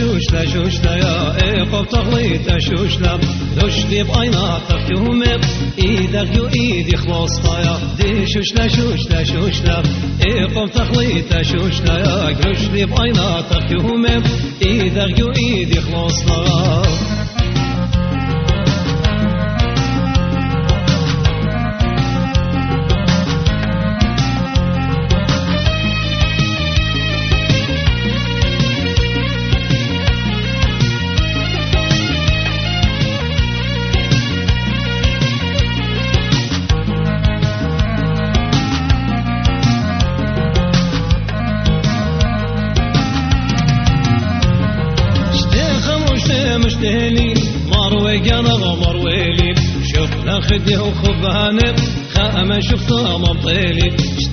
شوشلا يا إيقف تغليت شوشلا رشدي بعينا تخيومي إيدك يو إيدي خلاص يا دي شوشلا إيقف تغليت شوشلا يا رشدي بعينا تخيومي إيدك يو إيدي خلاص مشتهلي مروي جانا مرويلي شوف ناخدي وخباني خامة شفتا مطيلي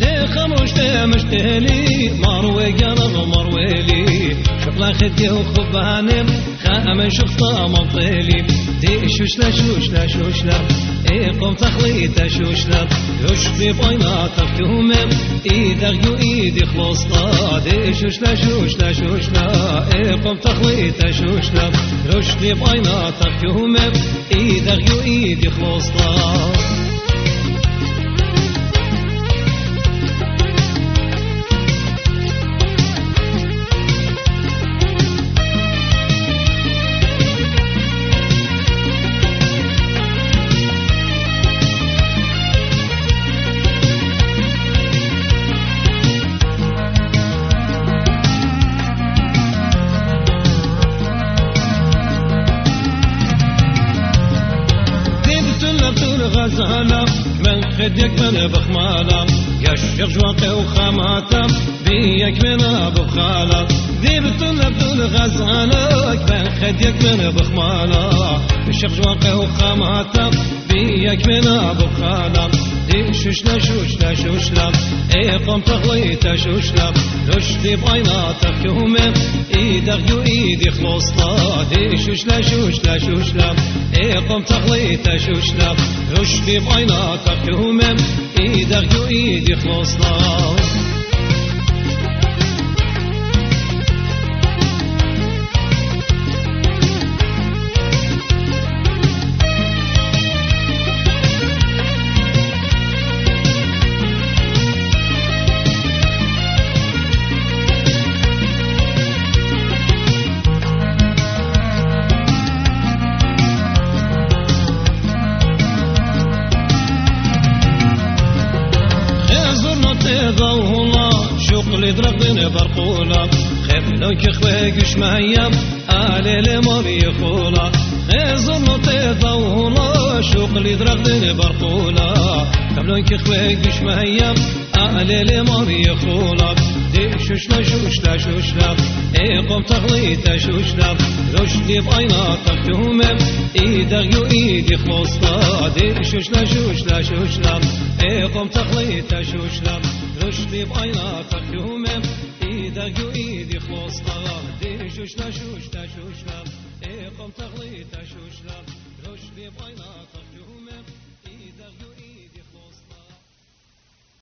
مشتهلي مروي جانا مرويلي شوف ناخدي وخباني خامة شفتا مطيلي دي شوشلا إيقم تخليت شوشلا يشبي بينا تفكهم إيدك يو إيدي خلصنا دي شوشلا إيقم تخليت شوشلا يشبي بينا تفكهم إيدك يو إيدي خلصنا غزالة من خديك من بخمالة يشيخ جواقي وخاماتة بيك من بخالة ذي بتل غزالة من خديك من بخمالة يشيخ جواقي وخاماتة بيك من بخالة دي شوشلا إيقم تغليت شوشلا رشدي بعينا تخيوم إيدك يو إيدي خلصنا دي شوشلا إيقم تغليت شوشلا رشدي بعينا تخيوم إيدك يو إيدي خلصنا شغل درقدن برقولا خبلك خويك شمايا آلي لمامي خولا خزن تضولا شغل درقدن برقولا خبلك خويك شمايا آلي لمامي خولا دي شوشلا إيقم تغليت شوشلا رشدي بعينا تخيوم إيدك يو إيدي خلصنا دي شوشلا إيقم تغليت شوشلا رشدي بعينا تخيوم إيدك يو إيدي خلصنا دي شوشلا إيقم تغليت شوشلا رشدي بعينا تخيوم إيدك يو إيدي خلصنا